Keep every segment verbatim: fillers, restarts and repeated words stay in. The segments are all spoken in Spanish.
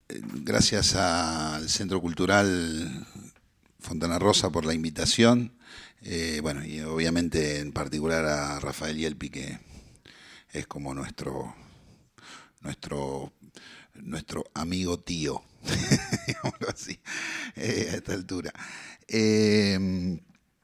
gracias al Centro Cultural Fontana Rosa por la invitación. Eh, bueno, y obviamente en particular a Rafael Yelpi, que es como nuestro, nuestro, nuestro amigo tío, digámoslo así, eh, a esta altura. Eh,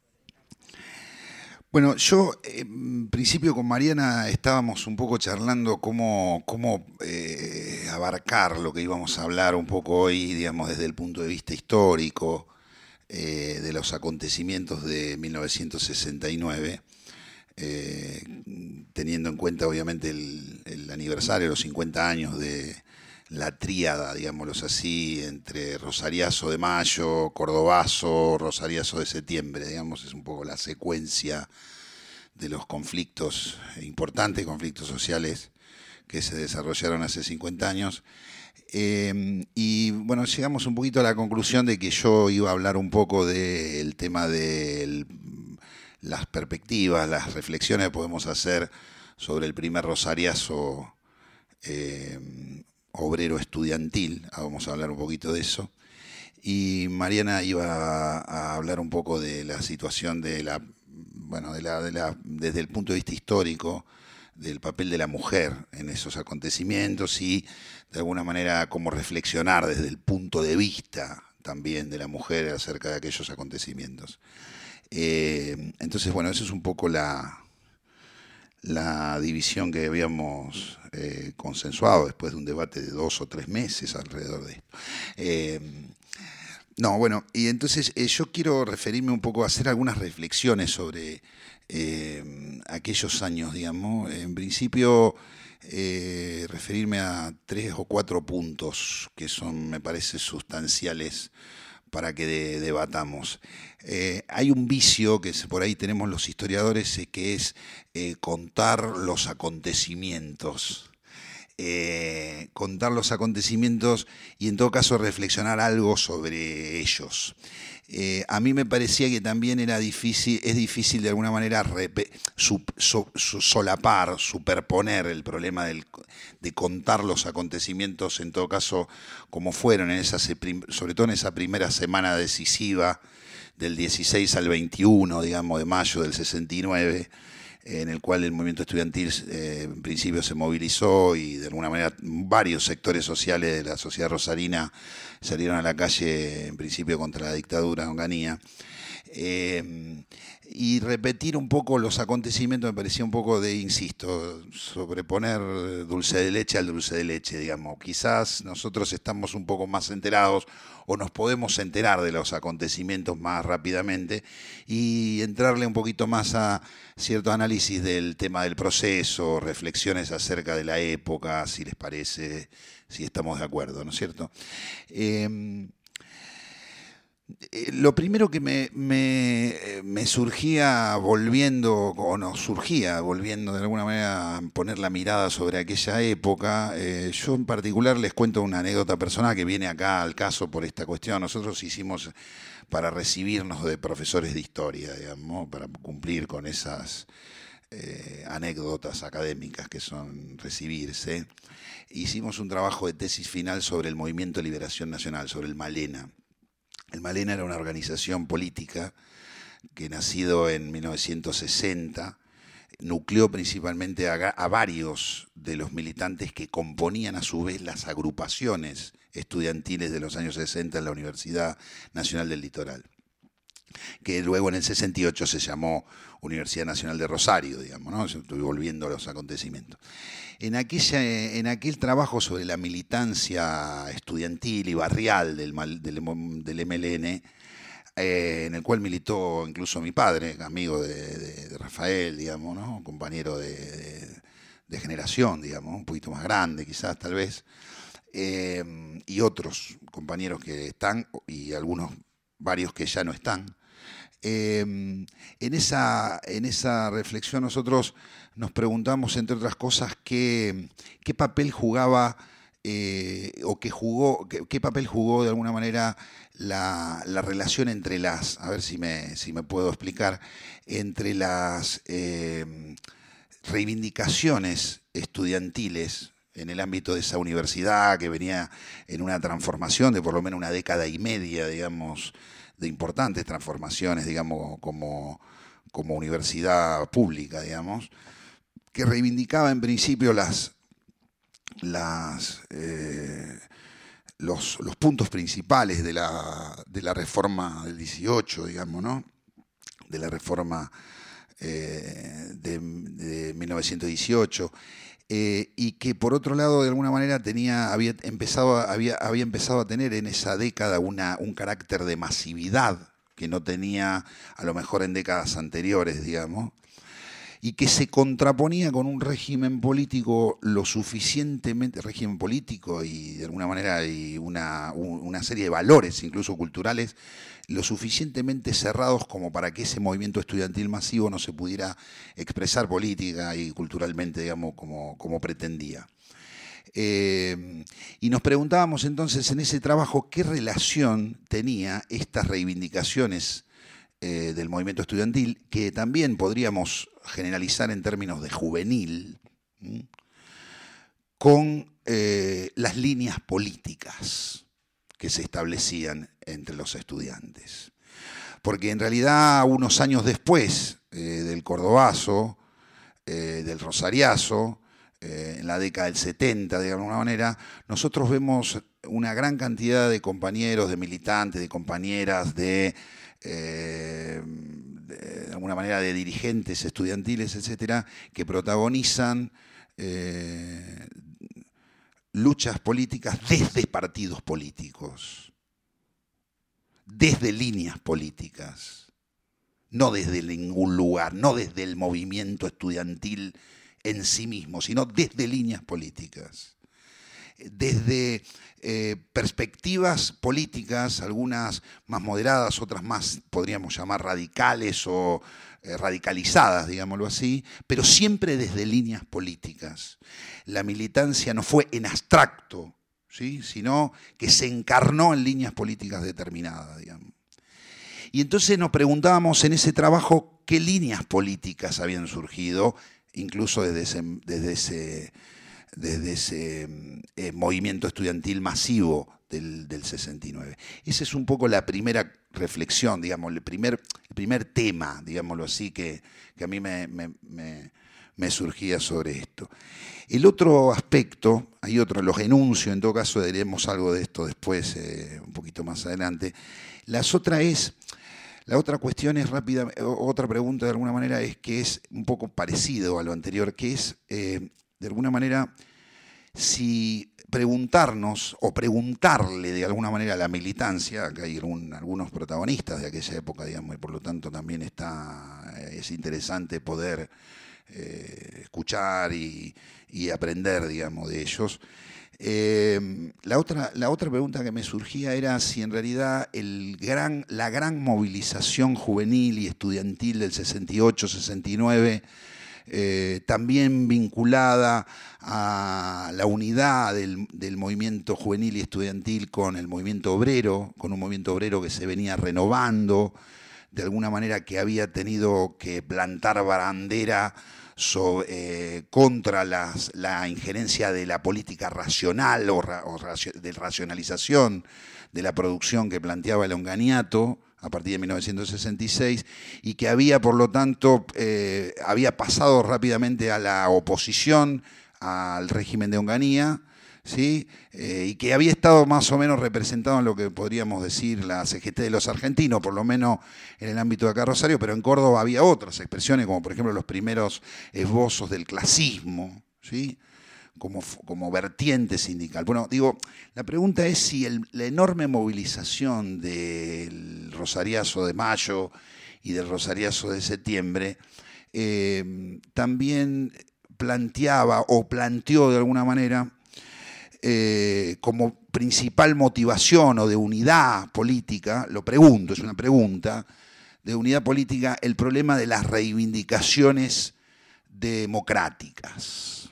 Bueno, yo en principio con Mariana estábamos un poco charlando cómo, cómo eh, abarcar lo que íbamos a hablar un poco hoy, digamos, desde el punto de vista histórico eh, de los acontecimientos de mil novecientos sesenta y nueve, eh, teniendo en cuenta obviamente el, el aniversario, los cincuenta años de la tríada, digámoslo así, entre Rosariazo de mayo, Cordobazo, Rosariazo de septiembre, digamos, es un poco la secuencia de los conflictos, importantes conflictos sociales que se desarrollaron hace cincuenta años. Eh, y bueno, llegamos un poquito a la conclusión de que yo iba a hablar un poco del tema de las perspectivas, las reflexiones que podemos hacer sobre el primer Rosariazo eh, obrero estudiantil. Vamos a hablar un poquito de eso. Y Mariana iba a hablar un poco de la situación de la, bueno, de la, de la, desde el punto de vista histórico, del papel de la mujer en esos acontecimientos y de alguna manera cómo reflexionar desde el punto de vista también de la mujer acerca de aquellos acontecimientos. Eh, entonces, bueno, eso es un poco la, la división que habíamos eh, consensuado después de un debate de dos o tres meses alrededor de esto. Eh, no, bueno, y entonces eh, yo quiero referirme un poco a hacer algunas reflexiones sobre eh, aquellos años, digamos. En principio, eh, referirme a tres o cuatro puntos que son, me parece, sustanciales para que de, debatamos. Eh, hay un vicio que por ahí tenemos los historiadores, eh, que es eh, contar los acontecimientos. Eh, contar los acontecimientos y en todo caso reflexionar algo sobre ellos. Eh, a mí me parecía que también era difícil, es difícil de alguna manera repe, sub, so, so, solapar, superponer el problema del, de contar los acontecimientos en todo caso como fueron, en esa, sobre todo en esa primera semana decisiva del dieciséis al veintiuno, digamos, de mayo del sesenta y nueve, en el cual el movimiento estudiantil eh, en principio se movilizó y de alguna manera varios sectores sociales de la sociedad rosarina salieron a la calle en principio contra la dictadura de Onganía. Eh, y repetir un poco los acontecimientos me parecía un poco de, insisto, sobreponer dulce de leche al dulce de leche, digamos. Quizás nosotros estamos un poco más enterados o nos podemos enterar de los acontecimientos más rápidamente y entrarle un poquito más a cierto análisis del tema del proceso, reflexiones acerca de la época, si les parece, si estamos de acuerdo, ¿no es cierto? Eh, Lo primero que me, me, me surgía volviendo, o nos surgía volviendo de alguna manera a poner la mirada sobre aquella época, eh, yo en particular les cuento una anécdota personal que viene acá al caso por esta cuestión. Nosotros hicimos para recibirnos de profesores de historia, digamos, para cumplir con esas eh, anécdotas académicas que son recibirse. Hicimos un trabajo de tesis final sobre el Movimiento de Liberación Nacional, sobre el Malena. El Malena era una organización política que, nacido en mil novecientos sesenta, nucleó principalmente a, a varios de los militantes que componían a su vez las agrupaciones estudiantiles de los años sesenta en la Universidad Nacional del Litoral, que luego en el sesenta y ocho se llamó Universidad Nacional de Rosario, digamos, ¿no? Estoy volviendo a los acontecimientos. En, aquella, en aquel trabajo sobre la militancia estudiantil y barrial del, del, del M L N, eh, en el cual militó incluso mi padre, amigo de, de, de Rafael, digamos, ¿no? Compañero de, de, de generación, digamos, un poquito más grande quizás, tal vez, eh, y otros compañeros que están y algunos, varios que ya no están. Eh, en, esa, en esa reflexión nosotros nos preguntamos, entre otras cosas, qué, qué papel jugaba eh, o que jugó, qué, qué papel jugó de alguna manera la, la relación entre las, a ver si me, si me puedo explicar, entre las eh, reivindicaciones estudiantiles en el ámbito de esa universidad que venía en una transformación de por lo menos una década y media, digamos, de importantes transformaciones, digamos, como, como universidad pública, digamos, que reivindicaba en principio las, las, eh, los, los puntos principales de la, de la reforma del dieciocho, digamos, ¿no? De la reforma eh, de, de mil novecientos dieciocho, eh, y que por otro lado de alguna manera tenía, había, empezado, había, había empezado a tener en esa década una, un carácter de masividad que no tenía a lo mejor en décadas anteriores, digamos, y que se contraponía con un régimen político lo suficientemente, régimen político y de alguna manera y una, una serie de valores, incluso culturales, lo suficientemente cerrados como para que ese movimiento estudiantil masivo no se pudiera expresar política y culturalmente, digamos, como, como pretendía. Eh, y nos preguntábamos entonces en ese trabajo qué relación tenía estas reivindicaciones eh, del movimiento estudiantil, que también podríamos generalizar en términos de juvenil, ¿sí?, con eh, las líneas políticas que se establecían entre los estudiantes. Porque en realidad unos años después eh, del Cordobazo, eh, del Rosariazo, eh, en la década del setenta, de alguna manera, nosotros vemos una gran cantidad de compañeros, de militantes, de compañeras, de, eh, de, de alguna manera de dirigentes estudiantiles, etcétera, que protagonizan eh, luchas políticas desde partidos políticos, desde líneas políticas, no desde ningún lugar, no desde el movimiento estudiantil en sí mismo, sino desde líneas políticas, desde eh, perspectivas políticas, algunas más moderadas, otras más, podríamos llamar radicales o eh, radicalizadas, digámoslo así, pero siempre desde líneas políticas. La militancia no fue en abstracto, ¿sí?, sino que se encarnó en líneas políticas determinadas, digamos. Y entonces nos preguntábamos en ese trabajo qué líneas políticas habían surgido, incluso desde ese, desde ese, desde ese eh, movimiento estudiantil masivo del, del sesenta y nueve. Esa es un poco la primera reflexión, digamos, el primer, el primer tema, digámoslo así, que, que a mí me, me, me, me surgía sobre esto. El otro aspecto, hay otro, los enuncio, en todo caso diremos algo de esto después, eh, un poquito más adelante. Las otra es... La otra cuestión es rápida, otra pregunta de alguna manera es que es un poco parecido a lo anterior, que es eh, de alguna manera si preguntarnos o preguntarle de alguna manera a la militancia, acá hay algún, algunos protagonistas de aquella época, digamos, y por lo tanto también está, es interesante poder eh, escuchar y, y aprender, digamos, de ellos. Eh, la, otra, la otra pregunta que me surgía era si en realidad el gran, la gran movilización juvenil y estudiantil del sesenta y ocho sesenta y nueve, eh, también vinculada a la unidad del, del movimiento juvenil y estudiantil con el movimiento obrero, con un movimiento obrero que se venía renovando, de alguna manera que había tenido que plantar bandera So, eh, contra las, la injerencia de la política racional o, ra, o racio, de racionalización de la producción que planteaba el Onganiato a partir de mil novecientos sesenta y seis, y que había, por lo tanto, eh, había pasado rápidamente a la oposición al régimen de Onganía, ¿sí? Eh, y que había estado más o menos representado en lo que podríamos decir la C G T de los argentinos, por lo menos en el ámbito de acá Rosario, pero en Córdoba había otras expresiones, como por ejemplo los primeros esbozos del clasismo, ¿sí?, como, como vertiente sindical. Bueno, digo, la pregunta es si el, la enorme movilización del Rosariazo de mayo y del Rosariazo de septiembre eh, también planteaba o planteó de alguna manera Eh, como principal motivación o de unidad política, lo pregunto, es una pregunta, de unidad política, el problema de las reivindicaciones democráticas.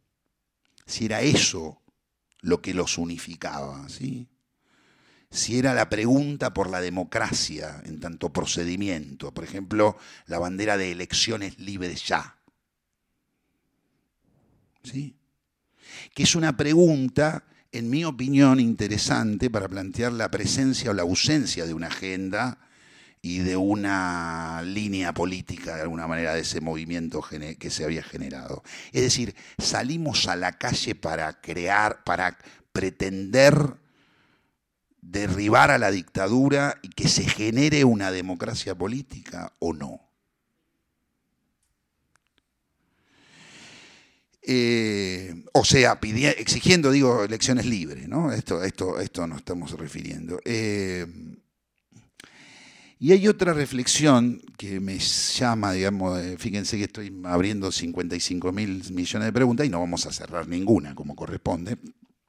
Si era eso lo que los unificaba, ¿sí? Si era la pregunta por la democracia en tanto procedimiento, por ejemplo, la bandera de elecciones libres ya, ¿sí? que es una pregunta, en mi opinión, interesante para plantear la presencia o la ausencia de una agenda y de una línea política, de alguna manera, de ese movimiento que se había generado. Es decir, salimos a la calle para crear, para pretender derribar a la dictadura y que se genere una democracia política, ¿o no? Eh, o sea, pidiendo, exigiendo, digo, elecciones libres, ¿no? Esto, esto, esto nos estamos refiriendo. Eh, y hay otra reflexión que me llama, digamos, eh, fíjense que estoy abriendo cincuenta y cinco mil millones de preguntas y no vamos a cerrar ninguna como corresponde.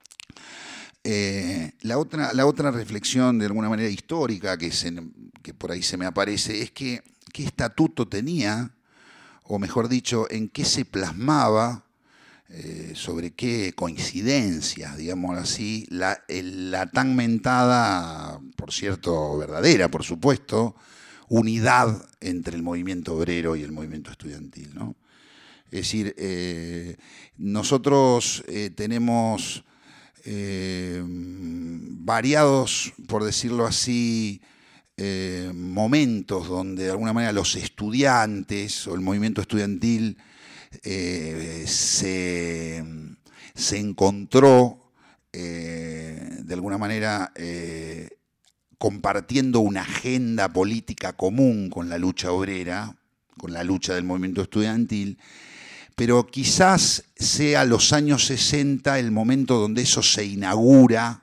Eh, la, otra, la otra reflexión, de alguna manera histórica, que, se, que por ahí se me aparece, es que qué estatuto tenía, o mejor dicho, en qué se plasmaba, Eh, sobre qué coincidencias, digamos así, la, el, la tan mentada, por cierto, verdadera, por supuesto, unidad entre el movimiento obrero y el movimiento estudiantil, ¿no? Es decir, eh, nosotros eh, tenemos eh, variados, por decirlo así, eh, momentos donde de alguna manera los estudiantes o el movimiento estudiantil Eh, se, se encontró eh, de alguna manera eh, compartiendo una agenda política común con la lucha obrera, con la lucha del movimiento estudiantil, pero quizás sea los años sesenta el momento donde eso se inaugura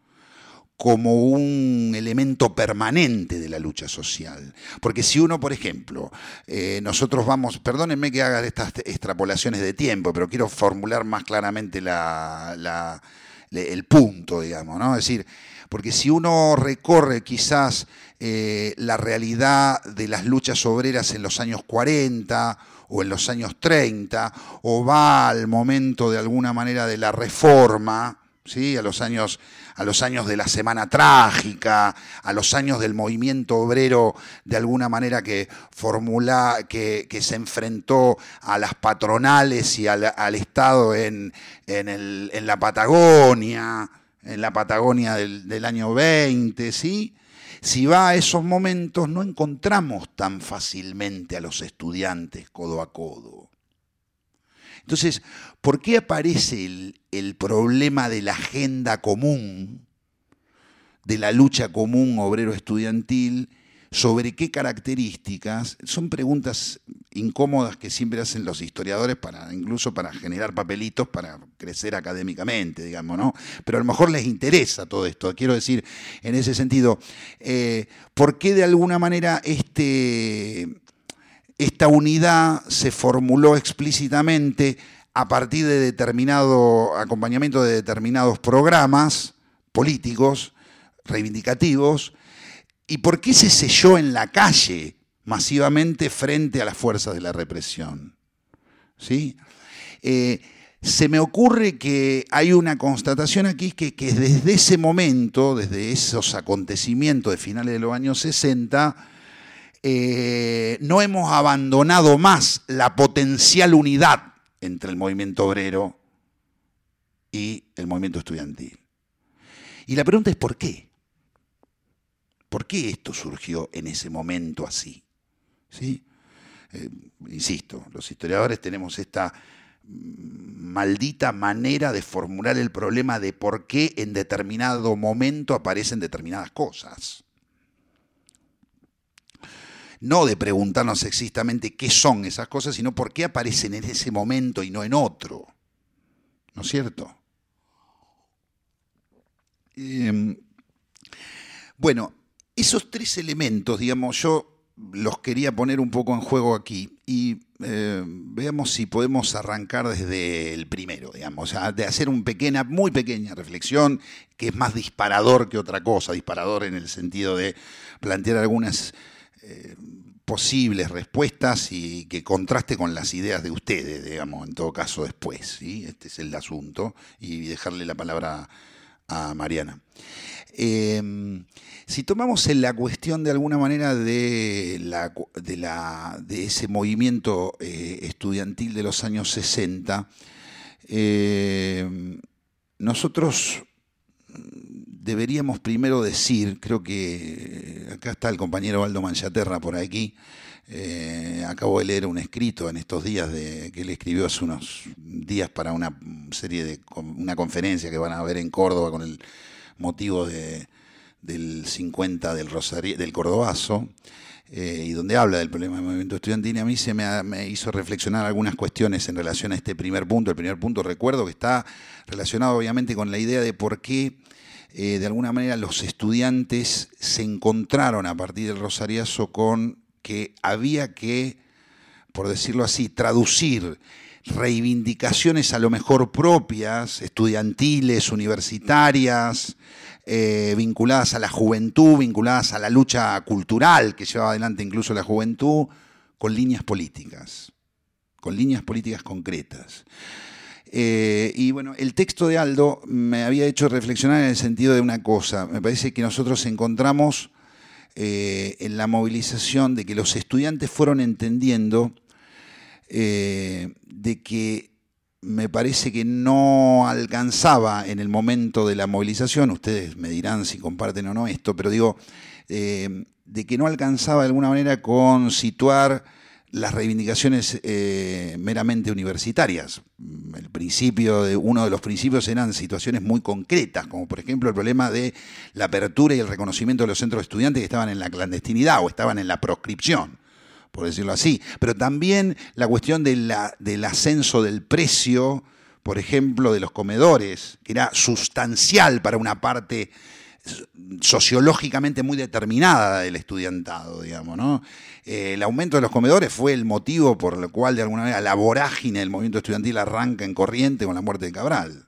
como un elemento permanente de la lucha social. Porque si uno, por ejemplo, eh, nosotros vamos, perdónenme que haga estas extrapolaciones de tiempo, pero quiero formular más claramente la, la, el punto, digamos, ¿no? Es decir, porque si uno recorre quizás eh, la realidad de las luchas obreras en los años cuarenta o en los años treinta, o va al momento de alguna manera de la reforma, ¿sí? a los años a los años de la Semana Trágica, a los años del movimiento obrero, de alguna manera que formula, que, que se enfrentó a las patronales y al, al Estado en, en, el, en la Patagonia, en la Patagonia del, del año veinte, ¿sí? Si va a esos momentos, no encontramos tan fácilmente a los estudiantes codo a codo. Entonces, ¿por qué aparece el, el problema de la agenda común, de la lucha común obrero-estudiantil? ¿Sobre qué características? Son preguntas incómodas que siempre hacen los historiadores, para, incluso para generar papelitos, para crecer académicamente, digamos, ¿no? Pero a lo mejor les interesa todo esto. Quiero decir, en ese sentido, eh, ¿por qué de alguna manera este... esta unidad se formuló explícitamente a partir de determinado acompañamiento de determinados programas políticos, reivindicativos? ¿Y por qué se selló en la calle masivamente frente a las fuerzas de la represión? ¿Sí? Eh, se me ocurre que hay una constatación aquí que, que desde ese momento, desde esos acontecimientos de finales de los años sesenta, Eh, no hemos abandonado más la potencial unidad entre el movimiento obrero y el movimiento estudiantil. Y la pregunta es ¿por qué? ¿Por qué esto surgió en ese momento así? ¿Sí? Eh, insisto, los historiadores tenemos esta maldita manera de formular el problema de por qué en determinado momento aparecen determinadas cosas. No de preguntarnos exactamente qué son esas cosas, sino por qué aparecen en ese momento y no en otro. ¿No es cierto? Eh, bueno, esos tres elementos, digamos, yo los quería poner un poco en juego aquí y eh, veamos si podemos arrancar desde el primero, digamos, o sea, de hacer una pequeña, muy pequeña reflexión que es más disparador que otra cosa, disparador en el sentido de plantear algunas Eh, posibles respuestas y que contraste con las ideas de ustedes, digamos, en todo caso después, ¿sí? Este es el asunto, y dejarle la palabra a Mariana. Eh, si tomamos en la cuestión de alguna manera de, la, de, la, de ese movimiento eh, estudiantil de los años sesenta, Eh, nosotros deberíamos primero decir, creo que acá está el compañero Aldo Manchaterra por aquí, eh, acabo de leer un escrito en estos días de, que él escribió hace unos días para una serie de una conferencia que van a ver en Córdoba con el motivo de, del cincuenta del, Rosario, del Cordobazo, eh, y donde habla del problema del movimiento estudiantil. A mí se me, me hizo reflexionar algunas cuestiones en relación a este primer punto. El primer punto, recuerdo que está relacionado obviamente con la idea de por qué eh, de alguna manera los estudiantes se encontraron a partir del Rosariazo con que había que, por decirlo así, traducir reivindicaciones a lo mejor propias, estudiantiles, universitarias, eh, vinculadas a la juventud, vinculadas a la lucha cultural que llevaba adelante incluso la juventud, con líneas políticas, con líneas políticas concretas. Eh, y bueno, el texto de Aldo me había hecho reflexionar en el sentido de una cosa. Me parece que nosotros encontramos eh, en la movilización de que los estudiantes fueron entendiendo eh, de que me parece que no alcanzaba en el momento de la movilización, ustedes me dirán si comparten o no esto, pero digo, eh, de que no alcanzaba de alguna manera con situar las reivindicaciones eh, meramente universitarias. El principio de, uno de los principios eran situaciones muy concretas, como por ejemplo el problema de la apertura y el reconocimiento de los centros de estudiantes que estaban en la clandestinidad o estaban en la proscripción, por decirlo así. Pero también la cuestión de la, del ascenso del precio, por ejemplo, de los comedores, que era sustancial para una parte sociológicamente muy determinada del estudiantado, digamos, ¿no? Eh, el aumento de los comedores fue el motivo por el cual, de alguna manera, la vorágine del movimiento estudiantil arranca en Corrientes con la muerte de Cabral,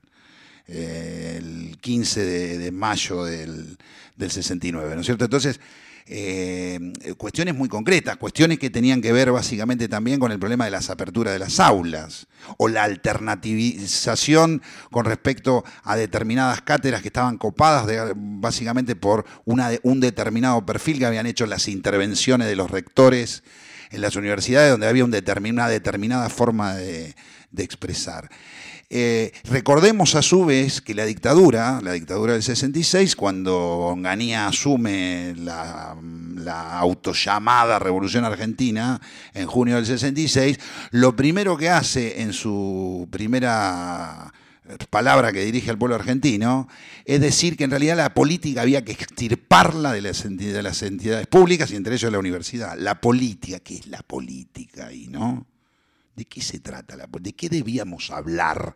eh, el quince de mayo del, del sesenta y nueve, ¿no es cierto? Entonces, eh, cuestiones muy concretas, cuestiones que tenían que ver básicamente también con el problema de las aperturas de las aulas o la alternativización con respecto a determinadas cátedras que estaban copadas de, básicamente por una, un determinado perfil que habían hecho las intervenciones de los rectores en las universidades, donde había un determin, una determinada forma de, de expresar. Eh, recordemos a su vez que la dictadura, la dictadura del sesenta y seis, cuando Onganía asume la, la autollamada Revolución Argentina en junio del sesenta y seis, lo primero que hace en su primera palabra que dirige al pueblo argentino es decir que en realidad la política había que extirparla de las, de las entidades públicas y entre ellos la universidad. La política, ¿qué es la política ahí, no? ¿De qué se trata la política? ¿De qué debíamos hablar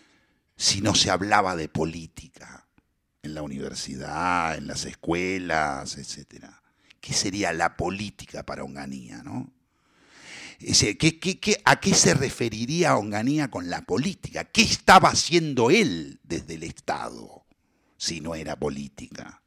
si no se hablaba de política en la universidad, en las escuelas, etcétera? ¿Qué sería la política para Onganía, no? ¿Qué, qué, qué, ¿A qué se referiría Onganía con la política? ¿Qué estaba haciendo él desde el Estado si no era política?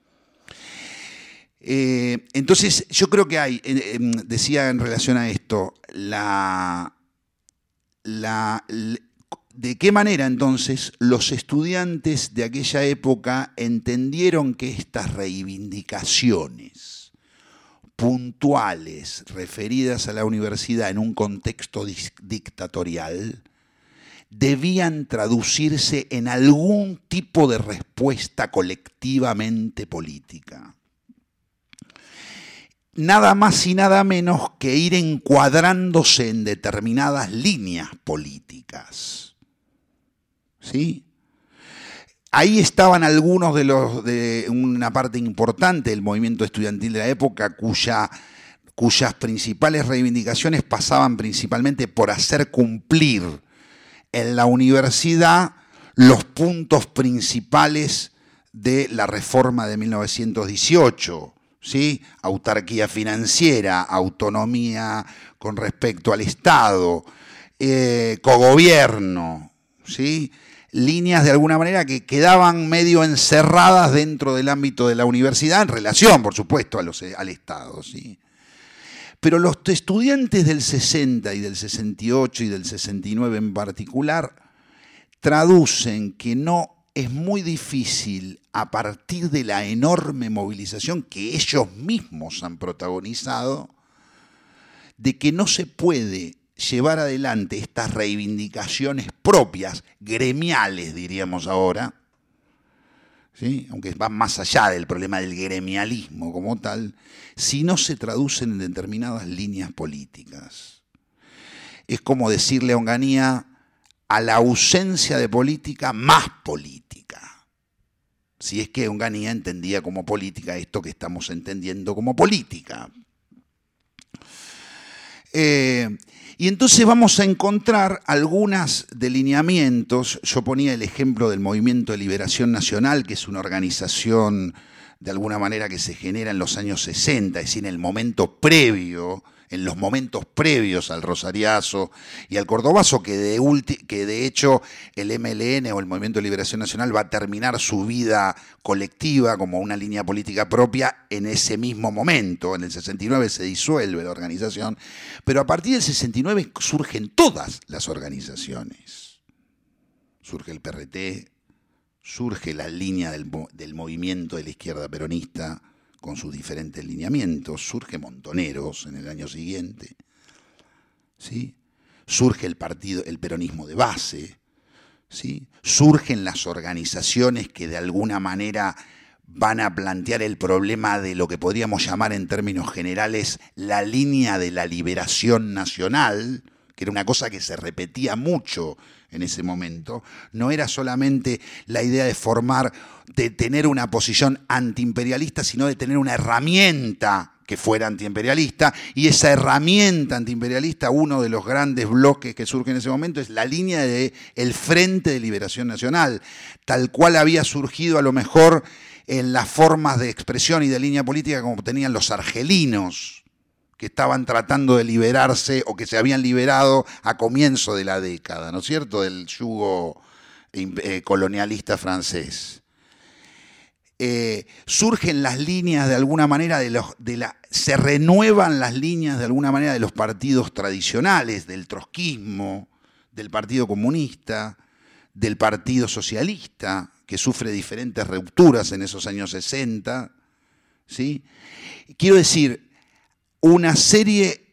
Eh, entonces, yo creo que hay, eh, decía en relación a esto, la... La, ¿de qué manera entonces los estudiantes de aquella época entendieron que estas reivindicaciones puntuales referidas a la universidad en un contexto dictatorial debían traducirse en algún tipo de respuesta colectivamente política? Nada más y nada menos que ir encuadrándose en determinadas líneas políticas. ¿Sí? Ahí estaban algunos de los de una parte importante del movimiento estudiantil de la época cuya, cuyas principales reivindicaciones pasaban principalmente por hacer cumplir en la universidad los puntos principales de la reforma de mil novecientos dieciocho. ¿Sí? Autarquía financiera, autonomía con respecto al Estado, eh, cogobierno, ¿sí? Líneas de alguna manera que quedaban medio encerradas dentro del ámbito de la universidad en relación, por supuesto, a los, al Estado, ¿sí? Pero los estudiantes del sesenta y del sesenta y ocho y del sesenta y nueve en particular traducen que no es muy difícil, a partir de la enorme movilización que ellos mismos han protagonizado, de que no se puede llevar adelante estas reivindicaciones propias, gremiales, diríamos ahora, ¿sí? Aunque va más allá del problema del gremialismo como tal, si no se traducen en determinadas líneas políticas. Es como decirle a Onganía, a la ausencia de política, más política. Si es que Onganía entendía como política esto que estamos entendiendo como política. Eh, y entonces vamos a encontrar algunos delineamientos. Yo ponía el ejemplo del Movimiento de Liberación Nacional, que es una organización de alguna manera que se genera en los años sesenta, es decir, en el momento previo, en los momentos previos al Rosariazo y al Cordobazo, que de, ulti- que de hecho el M L N o el Movimiento de Liberación Nacional va a terminar su vida colectiva como una línea política propia en ese mismo momento. En el sesenta y nueve se disuelve la organización, pero a partir del sesenta y nueve surgen todas las organizaciones. Surge el P R T, surge la línea del, del movimiento de la izquierda peronista, con sus diferentes lineamientos, surge Montoneros en el año siguiente, ¿sí? Surge el partido, el peronismo de base, ¿sí? Surgen las organizaciones que de alguna manera van a plantear el problema de lo que podríamos llamar en términos generales la línea de la liberación nacional, que era una cosa que se repetía mucho en ese momento. No era solamente la idea de formar, de tener una posición antiimperialista, sino de tener una herramienta que fuera antiimperialista, y esa herramienta antiimperialista, uno de los grandes bloques que surge en ese momento, es la línea del Frente de Liberación Nacional, tal cual había surgido a lo mejor en las formas de expresión y de línea política como tenían los argelinos, que estaban tratando de liberarse o que se habían liberado a comienzo de la década, ¿no es cierto?, del yugo eh, colonialista francés. Eh, surgen las líneas de alguna manera, de los, de la, se renuevan las líneas de alguna manera de los partidos tradicionales, del trotskismo, del Partido Comunista, del Partido Socialista, que sufre diferentes rupturas en esos años sesenta, ¿sí? Quiero decir, una serie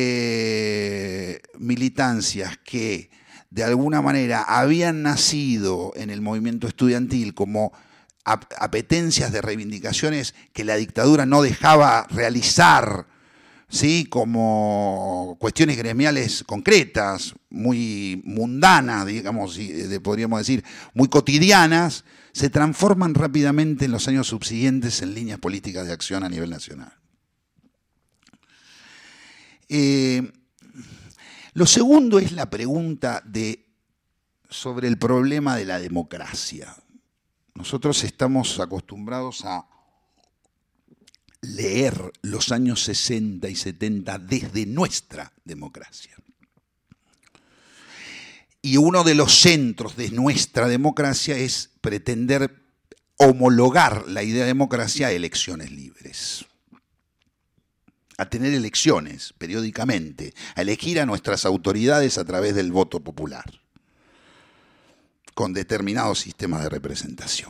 de militancias que de alguna manera habían nacido en el movimiento estudiantil como apetencias de reivindicaciones que la dictadura no dejaba realizar, ¿sí?, como cuestiones gremiales concretas, muy mundanas, digamos, podríamos decir, muy cotidianas, se transforman rápidamente en los años subsiguientes en líneas políticas de acción a nivel nacional. Eh, lo segundo es la pregunta de, sobre el problema de la democracia. Nosotros estamos acostumbrados a leer los años sesenta y setenta desde nuestra democracia. Y uno de los centros de nuestra democracia es pretender homologar la idea de democracia a elecciones libres, a tener elecciones periódicamente, a elegir a nuestras autoridades a través del voto popular, con determinados sistemas de representación.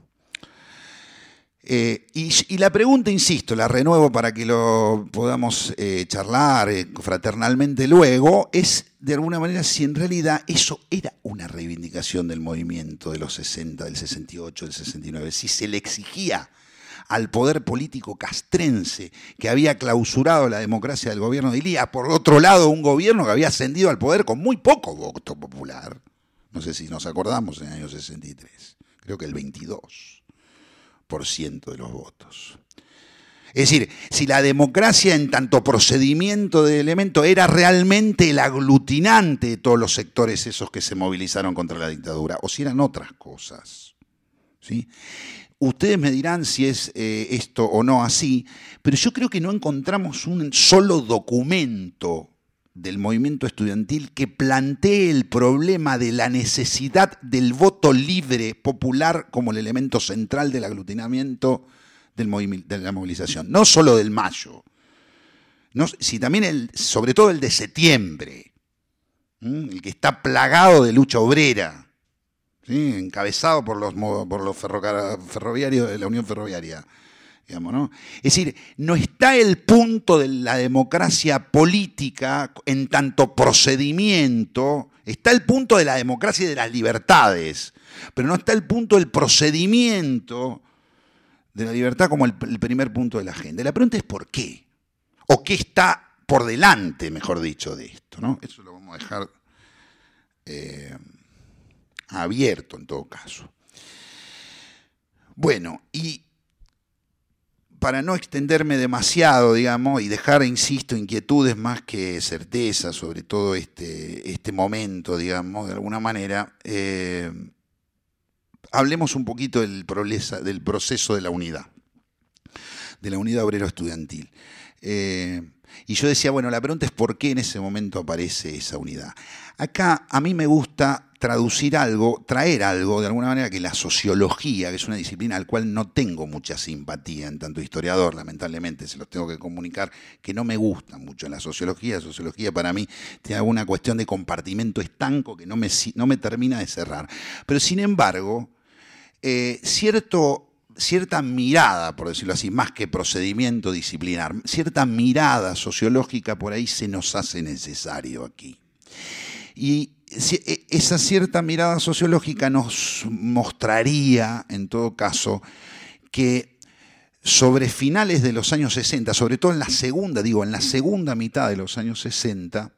Eh, y, y la pregunta, insisto, la renuevo para que lo podamos eh, charlar eh, fraternalmente luego, es de alguna manera si en realidad eso era una reivindicación del movimiento de los sesenta, del sesenta y ocho, del sesenta y nueve, si se le exigía al poder político castrense que había clausurado la democracia del gobierno de Ilía, por otro lado un gobierno que había ascendido al poder con muy poco voto popular, no sé si nos acordamos en el año sesenta y tres, creo que el veintidós por ciento de los votos. Es decir, si la democracia en tanto procedimiento de elemento era realmente el aglutinante de todos los sectores esos que se movilizaron contra la dictadura, o si eran otras cosas, ¿sí? Ustedes me dirán si es eh, esto o no así, pero yo creo que no encontramos un solo documento del movimiento estudiantil que plantee el problema de la necesidad del voto libre popular como el elemento central del aglutinamiento del de la movilización. No solo del mayo, no, si también el, sobre todo el de septiembre, ¿m? El que está plagado de lucha obrera, ¿sí?, encabezado por los, por los ferroviarios de la Unión Ferroviaria Digamos, ¿no? Es decir, no está el punto de la democracia política en tanto procedimiento, está el punto de la democracia y de las libertades, pero no está el punto del procedimiento de la libertad como el, el primer punto de la agenda. La pregunta es ¿por qué? ¿O qué está por delante, mejor dicho, de esto, ¿no? Eso lo vamos a dejar eh, abierto en todo caso. Bueno, y para no extenderme demasiado, digamos, y dejar, insisto, inquietudes más que certezas sobre todo este, este momento, digamos, de alguna manera, eh, hablemos un poquito del, prolesa, del proceso de la unidad, de la unidad obrero-estudiantil. Eh, y yo decía, bueno, la pregunta es por qué en ese momento aparece esa unidad. Acá a mí me gusta traducir algo, traer algo, de alguna manera, que la sociología, que es una disciplina al cual no tengo mucha simpatía en tanto historiador, lamentablemente, se los tengo que comunicar, que no me gusta mucho la sociología. La sociología para mí tiene alguna cuestión de compartimento estanco que no me, no me termina de cerrar. Pero sin embargo, eh, cierto, cierta mirada, por decirlo así, más que procedimiento disciplinar, cierta mirada sociológica por ahí se nos hace necesario aquí. Y esa cierta mirada sociológica nos mostraría, en todo caso, que sobre finales de los años sesenta, sobre todo en la segunda, digo, en la segunda mitad de los años sesenta,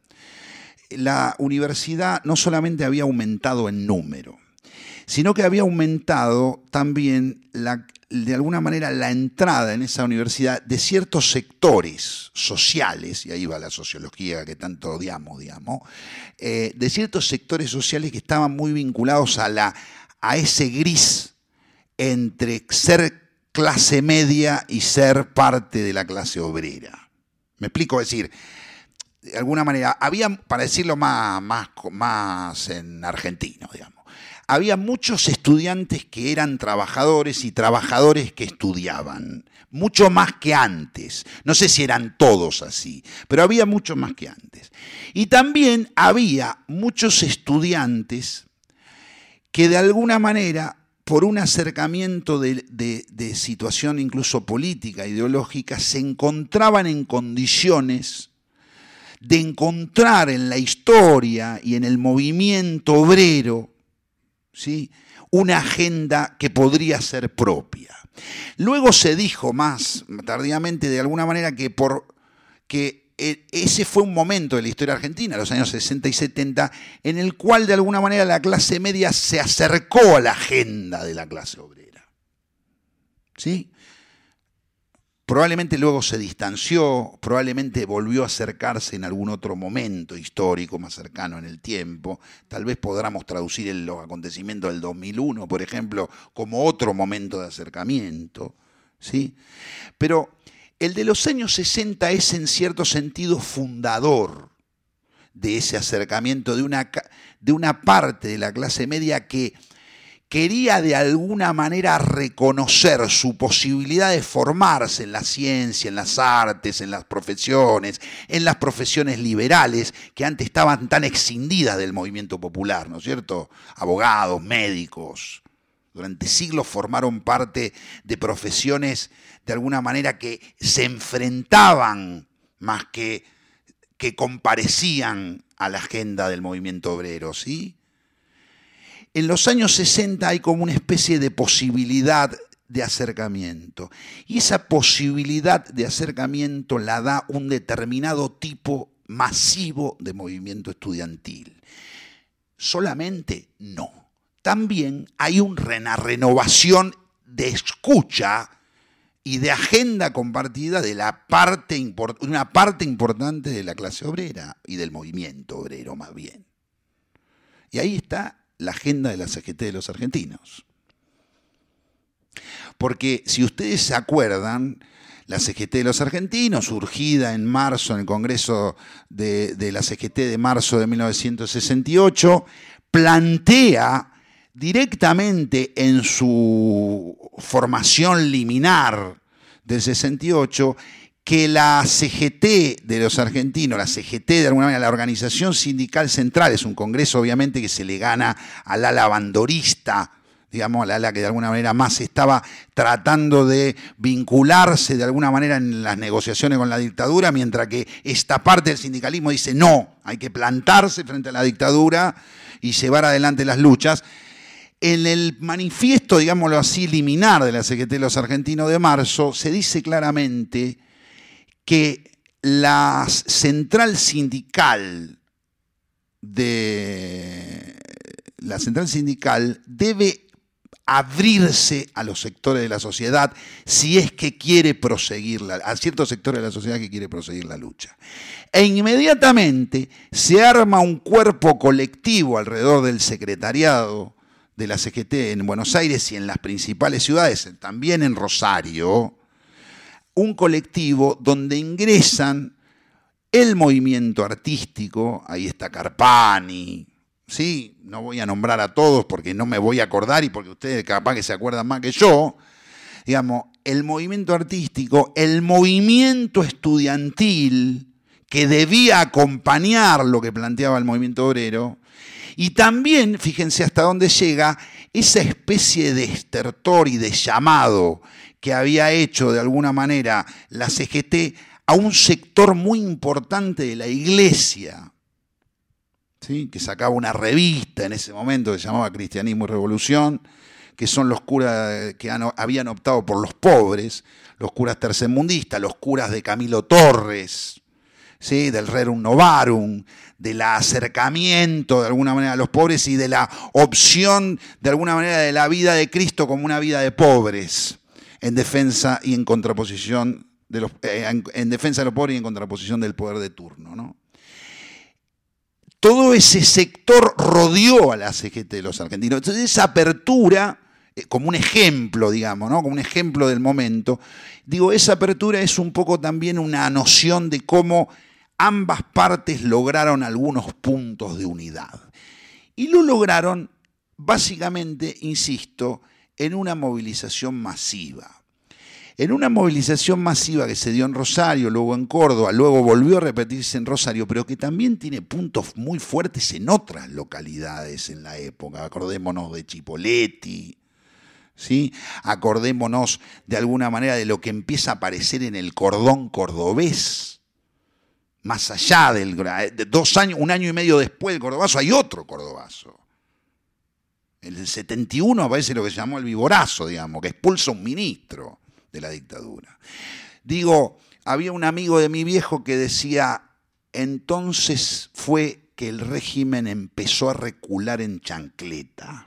la universidad no solamente había aumentado en número, sino que había aumentado también, la, de alguna manera, la entrada en esa universidad de ciertos sectores sociales, y ahí va la sociología que tanto odiamos, digamos, eh, de ciertos sectores sociales que estaban muy vinculados a, la, a ese gris entre ser clase media y ser parte de la clase obrera. ¿Me explico? Es decir, de alguna manera, había, para decirlo más, más, más en argentino, digamos, había muchos estudiantes que eran trabajadores y trabajadores que estudiaban, mucho más que antes. No sé si eran todos así, pero había mucho más que antes. Y también había muchos estudiantes que de alguna manera, por un acercamiento de, de, de situación incluso política, ideológica, se encontraban en condiciones de encontrar en la historia y en el movimiento obrero, ¿sí?, una agenda que podría ser propia. Luego se dijo más tardíamente, de alguna manera, que, por, que ese fue un momento de la historia argentina, los años sesenta y setenta, en el cual de alguna manera la clase media se acercó a la agenda de la clase obrera. ¿Sí? Probablemente luego se distanció, probablemente volvió a acercarse en algún otro momento histórico más cercano en el tiempo. Tal vez podamos traducir los acontecimientos del dos mil uno, por ejemplo, como otro momento de acercamiento, ¿sí? Pero el de los años sesenta es en cierto sentido fundador de ese acercamiento de una, de una parte de la clase media que quería de alguna manera reconocer su posibilidad de formarse en la ciencia, en las artes, en las profesiones, en las profesiones liberales que antes estaban tan escindidas del movimiento popular, ¿no es cierto? Abogados, médicos, durante siglos formaron parte de profesiones de alguna manera que se enfrentaban más que, que comparecían a la agenda del movimiento obrero, ¿sí? En los años sesenta hay como una especie de posibilidad de acercamiento. Y esa posibilidad de acercamiento la da un determinado tipo masivo de movimiento estudiantil. Solamente no. También hay una renovación de escucha y de agenda compartida de la parte, una parte importante de la clase obrera y del movimiento obrero más bien. Y ahí está la agenda de la C G T de los argentinos. Porque si ustedes se acuerdan, la C G T de los argentinos, surgida en marzo en el Congreso de, de la C G T de marzo de mil novecientos sesenta y ocho, plantea directamente en su formación liminar del sesenta y ocho que la C G T de los argentinos, la C G T de alguna manera, la Organización Sindical Central, es un congreso obviamente que se le gana al ala bandorista digamos, la ala que de alguna manera más estaba tratando de vincularse de alguna manera en las negociaciones con la dictadura, mientras que esta parte del sindicalismo dice no, hay que plantarse frente a la dictadura y llevar adelante las luchas. En el manifiesto, digámoslo así, liminar de la C G T de los Argentinos de marzo, se dice claramente que la central sindical de la central sindical debe abrirse a los sectores de la sociedad si es que quiere proseguir, la, a ciertos sectores de la sociedad que quiere proseguir la lucha. E inmediatamente se arma un cuerpo colectivo alrededor del secretariado de la C G T en Buenos Aires y en las principales ciudades, también en Rosario, un colectivo donde ingresan el movimiento artístico, ahí está Carpani, ¿sí? No voy a nombrar a todos porque no me voy a acordar y porque ustedes capaz que se acuerdan más que yo, digamos, el movimiento artístico, el movimiento estudiantil que debía acompañar lo que planteaba el movimiento obrero, y también, fíjense hasta dónde llega, esa especie de estertor y de llamado que había hecho de alguna manera la C G T a un sector muy importante de la iglesia, ¿sí? Que sacaba una revista en ese momento que se llamaba Cristianismo y Revolución, que son los curas que han, habían optado por los pobres, los curas tercermundistas, los curas de Camilo Torres, ¿sí? Del Rerum Novarum, del acercamiento de alguna manera a los pobres y de la opción de alguna manera de la vida de Cristo como una vida de pobres, en defensa y en contraposición de los, eh, en, en defensa de los pobres y en contraposición del poder de turno, ¿no? Todo ese sector rodeó a la C G T de los argentinos. Entonces esa apertura, eh, como un ejemplo, digamos, ¿no? Como un ejemplo del momento, digo, esa apertura es un poco también una noción de cómo ambas partes lograron algunos puntos de unidad. Y lo lograron básicamente, insisto, en una movilización masiva. En una movilización masiva que se dio en Rosario, luego en Córdoba, luego volvió a repetirse en Rosario, pero que también tiene puntos muy fuertes en otras localidades en la época. Acordémonos de Chipoleti, ¿sí? Acordémonos de alguna manera de lo que empieza a aparecer en el cordón cordobés. Más allá del de dos años, un año y medio después del Cordobazo, hay otro Cordobazo. En el setenta y uno aparece lo que se llamó el Viborazo, digamos, que expulsa a un ministro de la dictadura. Digo, había un amigo de mi viejo que decía, entonces fue que el régimen empezó a recular en chancleta.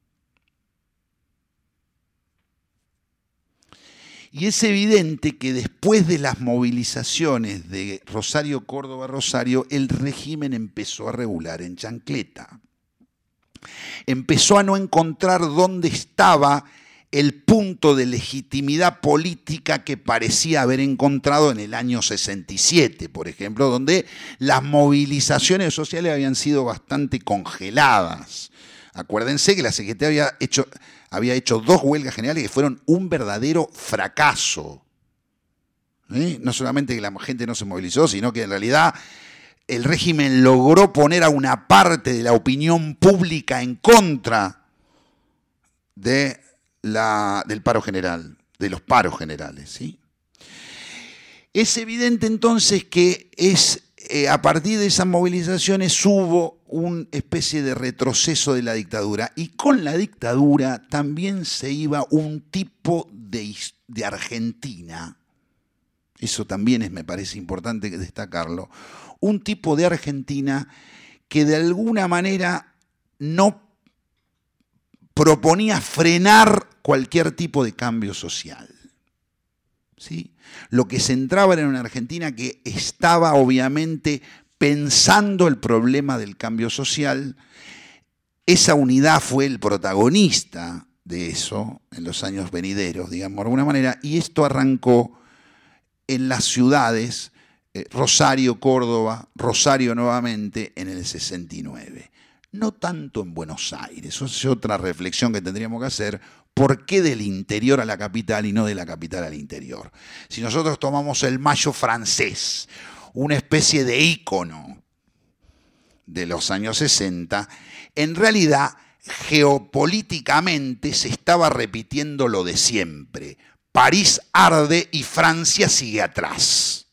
Y es evidente que después de las movilizaciones de Rosario, Córdoba, Rosario, el régimen empezó a regular en chancleta. Empezó a no encontrar dónde estaba el punto de legitimidad política que parecía haber encontrado en el año sesenta y siete, por ejemplo, donde las movilizaciones sociales habían sido bastante congeladas. Acuérdense que la C G T había hecho, había hecho dos huelgas generales que fueron un verdadero fracaso. ¿Sí? No solamente que la gente no se movilizó, sino que en realidad el régimen logró poner a una parte de la opinión pública en contra de la, del paro general, de los paros generales, ¿sí? Es evidente entonces que es, eh, a partir de esas movilizaciones hubo una especie de retroceso de la dictadura, y con la dictadura también se iba un tipo de, de Argentina, eso también es, me parece importante destacarlo, un tipo de Argentina que de alguna manera no proponía frenar cualquier tipo de cambio social, ¿sí? Lo que se entraba era una Argentina que estaba obviamente pensando el problema del cambio social. Esa unidad fue el protagonista de eso en los años venideros, digamos de alguna manera, y esto arrancó en las ciudades, eh, Rosario, Córdoba, Rosario nuevamente en el sesenta y nueve. No tanto en Buenos Aires, eso es otra reflexión que tendríamos que hacer. ¿Por qué del interior a la capital y no de la capital al interior? Si nosotros tomamos el Mayo francés, una especie de ícono de los años sesenta, en realidad geopolíticamente se estaba repitiendo lo de siempre. París arde y Francia sigue atrás.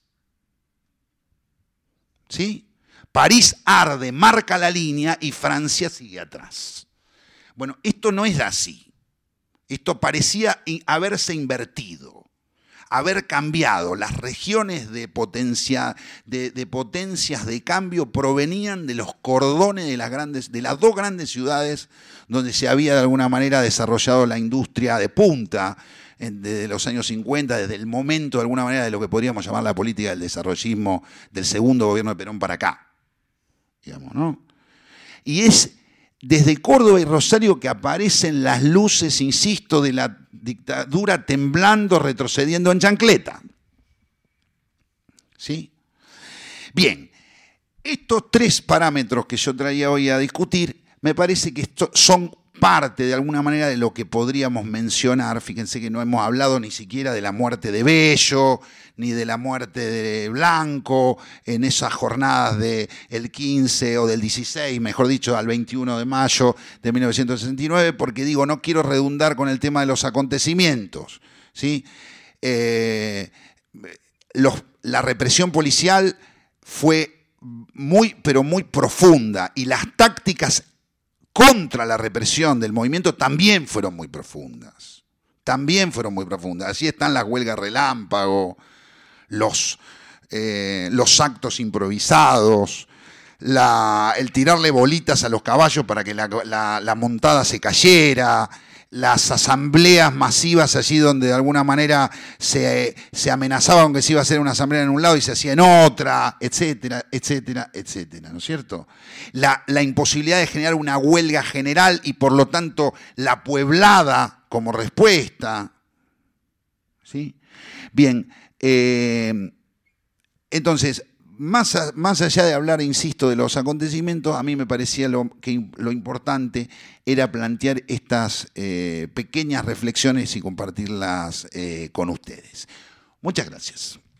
¿Sí? París arde, marca la línea y Francia sigue atrás. Bueno, esto no es así. Esto parecía haberse invertido, haber cambiado. Las regiones de, potencia, de, de potencias de cambio provenían de los cordones de las, grandes, de las dos grandes ciudades donde se había de alguna manera desarrollado la industria de punta desde los años cincuenta, desde el momento de alguna manera de lo que podríamos llamar la política del desarrollismo del segundo gobierno de Perón para acá. Digamos, ¿no? Y es desde Córdoba y Rosario que aparecen las luces, insisto, de la dictadura temblando, retrocediendo en chancleta. ¿Sí? Bien, estos tres parámetros que yo traía hoy a discutir, me parece que esto son parte de alguna manera de lo que podríamos mencionar. Fíjense que no hemos hablado ni siquiera de la muerte de Bello, ni de la muerte de Blanco, en esas jornadas del quince o del dieciséis, mejor dicho, al veintiuno de mayo de mil novecientos sesenta y nueve, porque digo, no quiero redundar con el tema de los acontecimientos, ¿sí? Eh, los, la represión policial fue muy, pero muy profunda, y las tácticas contra la represión del movimiento también fueron muy profundas. También fueron muy profundas. Así están las huelgas relámpago, los, eh, los actos improvisados, la, el tirarle bolitas a los caballos para que la, la, la montada se cayera, las asambleas masivas allí donde de alguna manera se, se amenazaba con que se iba a hacer una asamblea en un lado y se hacía en otra, etcétera, etcétera, etcétera, ¿no es cierto? La, la imposibilidad de generar una huelga general y por lo tanto la pueblada como respuesta, ¿sí? Bien, eh, entonces, Más, a, más allá de hablar, insisto, de los acontecimientos, a mí me parecía lo, que lo importante era plantear estas eh, pequeñas reflexiones y compartirlas eh, con ustedes. Muchas gracias.